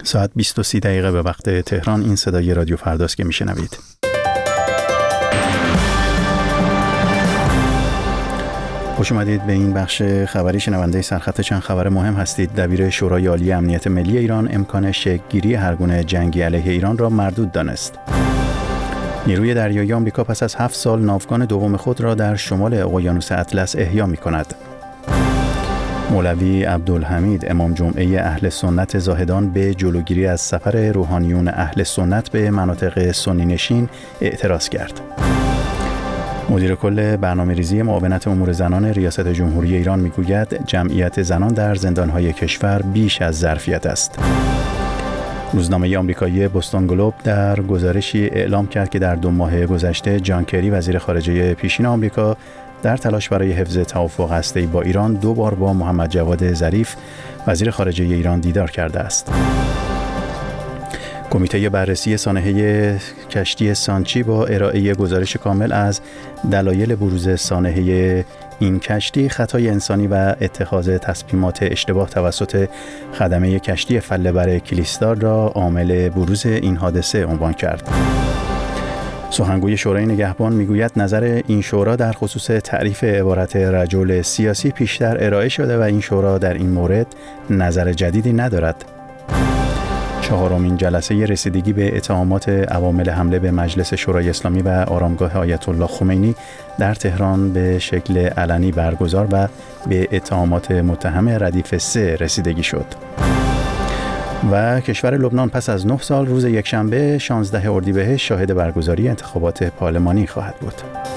ساعت 20:30 به وقت تهران. این صدای رادیو فرداست که میشنوید. خوش اومدید به این بخش خبری. شنونده سرخط چند خبر مهم هستید. دبیر شورای عالی امنیت ملی ایران امکان شکل‌گیری هرگونه جنگی علیه ایران را مردود دانست. نیروی دریایی آمریکا پس از 7 سال ناوگان دوم خود را در شمال اقیانوس اطلس احیا می‌کند. مولوی عبدالحمید امام جمعه اهل سنت زاهدان به جلوگیری از سفر روحانیون اهل سنت به مناطق سنی نشین اعتراض کرد. مدیر کل برنامه‌ریزی معاونت امور زنان ریاست جمهوری ایران میگوید جمعیت زنان در زندان‌های کشور بیش از ظرفیت است. روزنامه آمریکایی بوستون گلوب در گزارشی اعلام کرد که در 2 ماه گذشته جان کری وزیر خارجه پیشین آمریکا در تلاش برای حفظ توافق هسته‌ای با ایران 2 بار با محمد جواد ظریف وزیر خارجه ایران دیدار کرده است. کمیته بررسی سانحه کشتی سانچی با ارائه گزارش کامل از دلایل بروز سانحه این کشتی، خطای انسانی و اتخاذ تصمیمات اشتباه توسط خدمه کشتی فله‌بر کلیستار را عامل بروز این حادثه عنوان کرد. سخنگوی شورای نگهبان میگوید نظر این شورا در خصوص تعریف عبارت رجل سیاسی پیشتر ارائه شده و این شورا در این مورد نظر جدیدی ندارد. 4مین جلسه رسیدگی به اتهامات عوامل حمله به مجلس شورای اسلامی و آرامگاه آیت الله خمینی در تهران به شکل علنی برگزار و به اتهامات متهم ردیف 3 رسیدگی شد. و کشور لبنان پس از 9 سال روز یکشنبه 16 اردیبهشت شاهد برگزاری انتخابات پارلمانی خواهد بود.